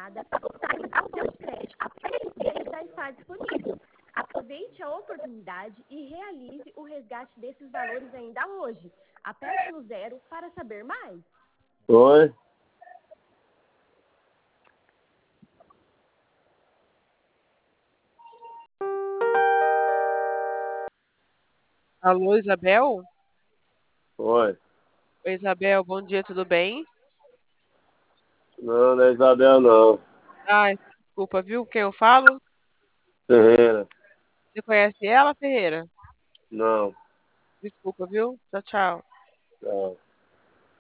chamada para voltarem ao seu crédito. A PSB já está disponível. Aproveite a oportunidade e realize o resgate desses valores ainda hoje. Aperte no 0 para saber mais. Oi? Alô, Isabel? Oi. Oi, Isabel, bom dia, tudo bem? Não, não é Isabel, não. Ai, desculpa, viu quem eu falo? Ferreira. Você conhece ela, Ferreira? Não. Desculpa, viu? Tchau, tchau. Não.